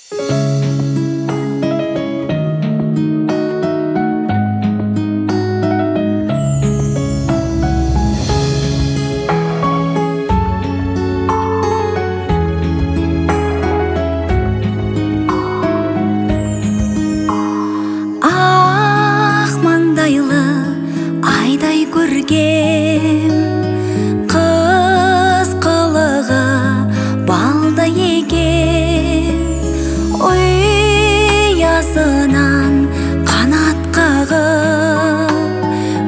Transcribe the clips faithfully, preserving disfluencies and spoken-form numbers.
көргем қыз қылығы балдай екен, ұясынан қанат қағып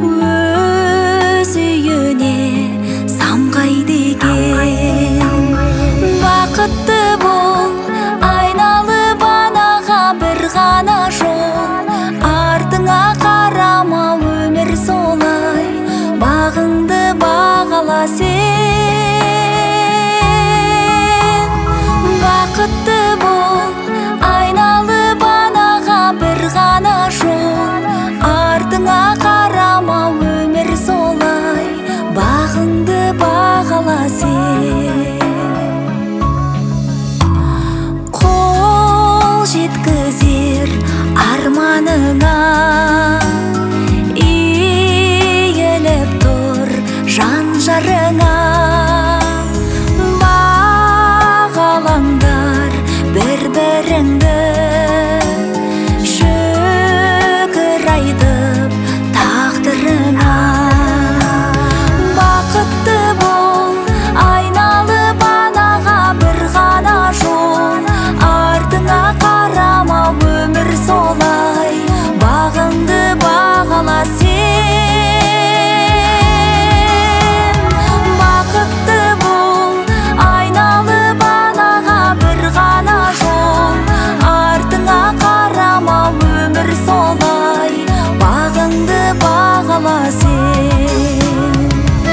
өз үйіне самғайды екен. Бақытты бол, айналып анаға бір ғана жол, артыңа қарама, өмір солай, бағыңды бағала сен. Бақытты бол, айналып анаға бір ғана жол, артыңа қарама, өмір солай, бағыңды бағала сен. Қол жеткізер арманыңа жарыңа, бағалаңдар бір-біріңді, шүкір айтып тағдырыңа. Бақытты бол, айналып анаға бір ғана жол, артыңа қарама, өмір солай, бағыңды бағала сен. Бағала сен.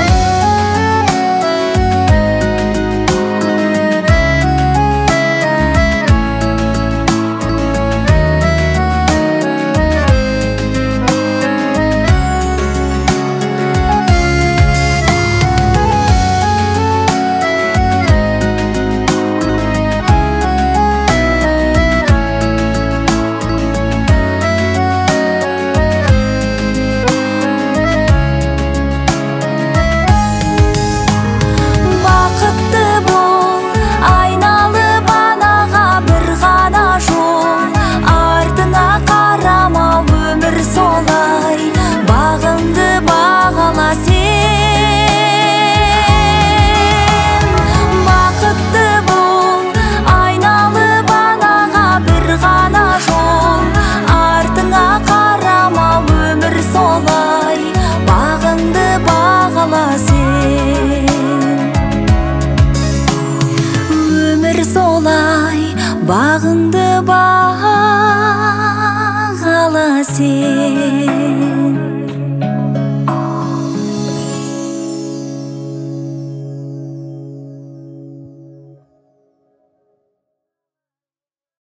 Өмір солай, бағыңды бағала сен.